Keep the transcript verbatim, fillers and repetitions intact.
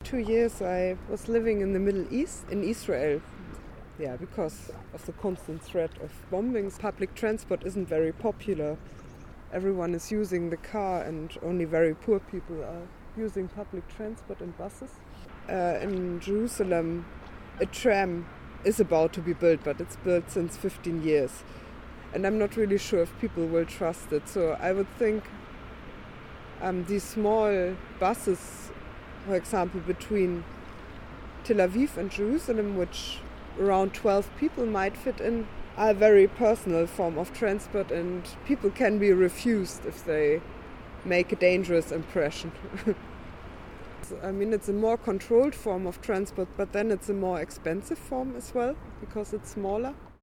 two years I was living in the Middle East, in Israel. Yeah, because of the constant threat of bombings, public transport isn't very popular. Everyone is using the car and only very poor people are using public transport and buses. Uh, in Jerusalem, a tram is about to be built, but it's built since fifteen years. And I'm not really sure if people will trust it. So I would think um, these small buses, for example, between Tel Aviv and Jerusalem, which around twelve people might fit in, are a very personal form of transport, and people can be refused if they make a dangerous impression. I mean, it's a more controlled form of transport, but then it's a more expensive form as well, because it's smaller.